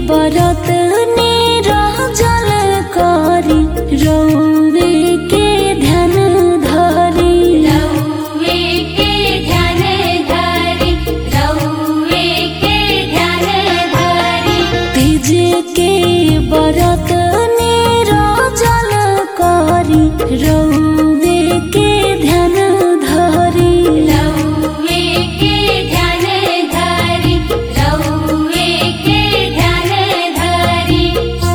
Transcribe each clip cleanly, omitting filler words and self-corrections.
बरत निरजल करी रउवे के ध्यान धरी रउवे के ध्यान धरी रउवे के ध्यान धरी तीज के बरत निरजल करी रउवे के ध्यान धरी रउवे के ध्यान धरी रउवे के ध्यान धरी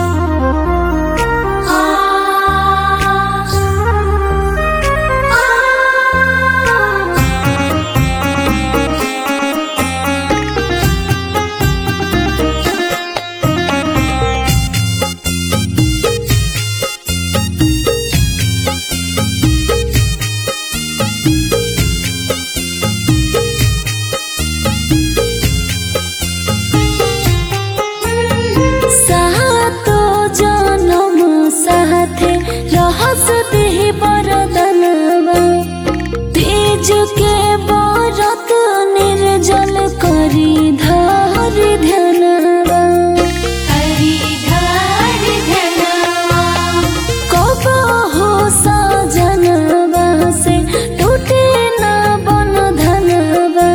सातो जनम साथे रहस देहि बरदनवा तीज के बरत निर्जल करी धरि ध्यानवा हरि धरि ध्यानवा कबहु सजनवा से टूटे न बंधनवा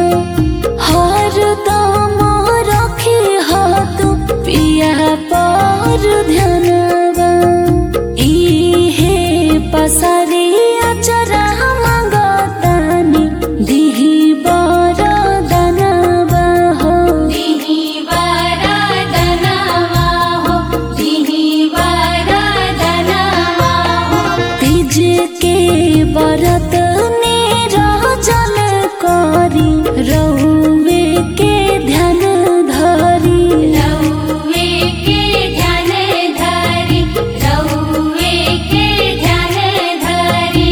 हरदम रखी हाथ पिया पर ध्यानवा इहे पसारी अचरा मंगतानी दिहि बरदनवा हो दिहि वरदनवा हो दिहि वरदनवा हो तीज के बरत निरजल करी रउवे के ध्यान धरी रउवे के ध्यान धरी रउवे के ध्यान धरी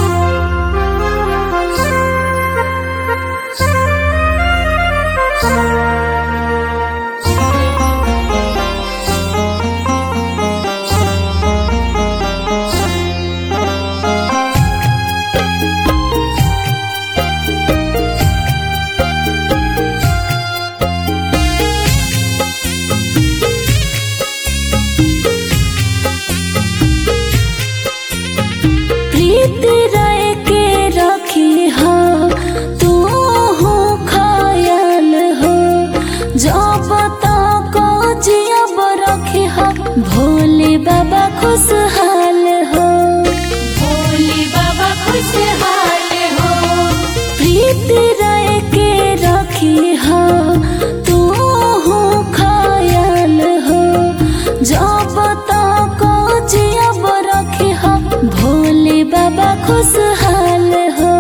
प्रीति रह के रखी हो तू हो खयाल हो जब तक जियब रखी हो भोले बाबा खुशहाल हो भोले बाबा खुशहाल हो प्रीति रह के रखी हो तू हो खयाल हो जब तक जियब रखी हो भोले बाबा खुशहाल हो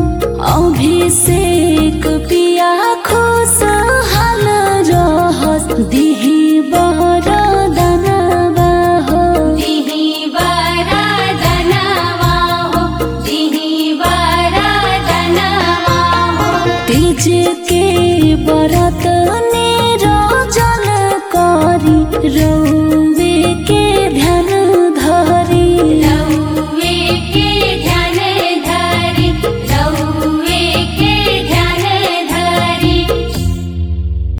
अभिषेक पिया खुशहाल रहस दिहि बरदनवा हो दिहि वरदनवा हो दिहि वरदनवा हो तीज के बरत निरजल करी